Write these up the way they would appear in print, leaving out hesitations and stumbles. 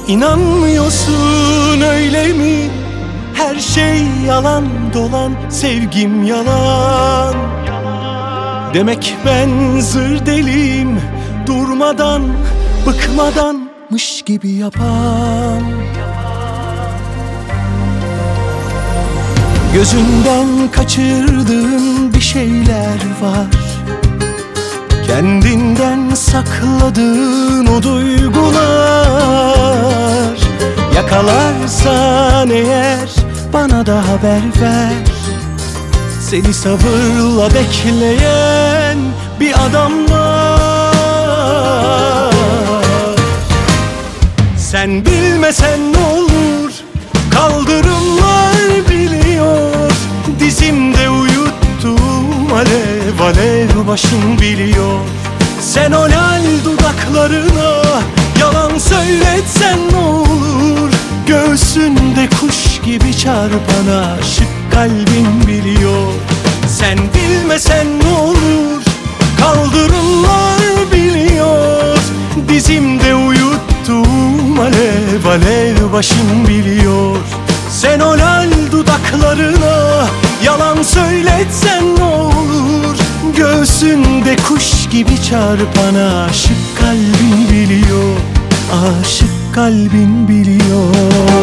İnanmıyorsun öyle mi? Her şey yalan dolan, sevgim yalan. Demek ben zır deliyim, durmadan, bıkmadanmış gibi yapan. Gözünden kaçırdığın bir şeyler var, kendinden sakladığın o duygular. Yakalarsan eğer bana da haber ver. Seni sabırla bekleyen bir adam var. Sen bilmesen ne olur, kaldırımlar biliyor. Dizimde uyuttuğum alev alev başım biliyor. Sen o lal dudaklarına yalan söyletsen ne olur? Göğsünde kuş gibi çarpan aşık kalbin biliyor. Sen bilmesen ne olur, kaldırımlar biliyor. Dizimde uyuttuğum alev alev başım biliyor. Sen o lal dudaklarına yalan söyletsen ne olur? Göğsünde kuş gibi çarpan aşık kalbin biliyor. Aşık kalbin biliyor.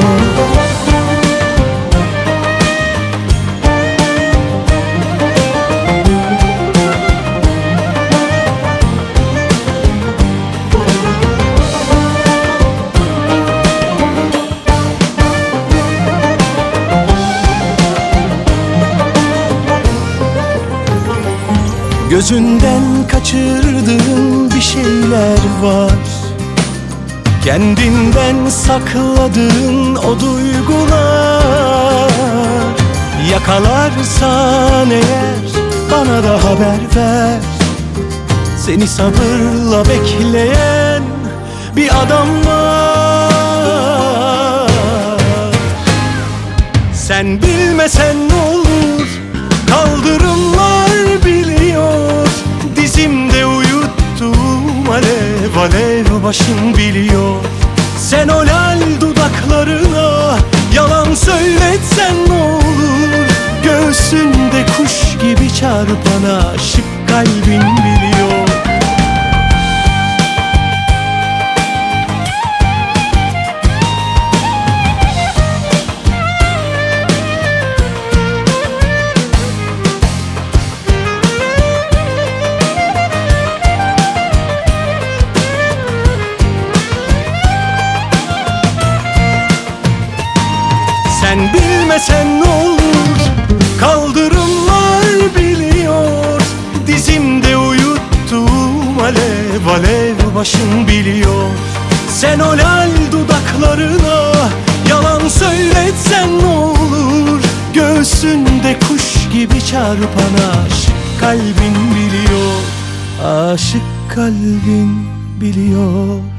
Gözünden kaçırdığın bir şeyler var, kendinden sakladığın o duygular. Yakalarsan eğer bana da haber ver. Seni sabırla bekleyen bir adam var. Sen bilmesen ne olur, kaldırımlar biliyor. Dizimde uyuttuğum alev alev başım biliyor. Sen o lal dudaklarına yalan söyletsen ne olur? Göğsünde kuş gibi çarpan aşık kalbin biliyor. Sen bilmesen ne olur, kaldırımlar biliyor. Dizimde uyuttuğum alev alev başım biliyor. Sen o lal dudaklarına yalan söyletsen ne olur? Göğsünde kuş gibi çarpan aşık kalbin biliyor. Aşık kalbin biliyor.